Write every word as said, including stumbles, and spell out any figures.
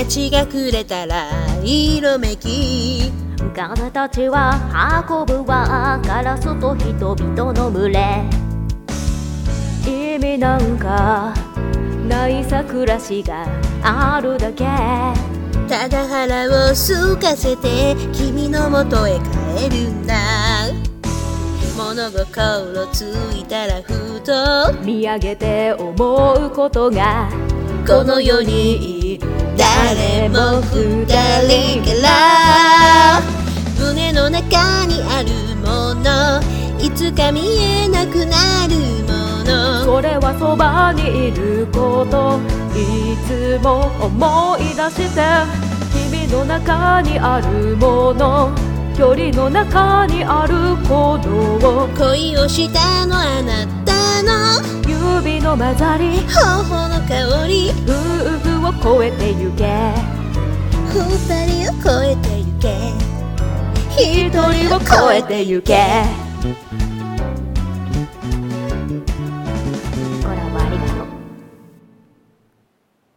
ちがくれたら色めきガラたちは運ぶはカラスと人々の群れ。意味なんかないさ暮らしがあるだけ。 ただ腹を空かせて君のもとへ帰るんだ。物心ついたらふと見上げて思うことが、 この世にいる誰も二人から胸の中にあるもの、いつか見えなくなるもの、 それはそばにいること。いつも思い出して君の中にあるもの、距離の中にある鼓動。 恋をしたのあなたの指の混ざり、 頬の香り、 夫婦を越えてゆけ。 二人を越えてゆけ、 一人を越えてゆけ。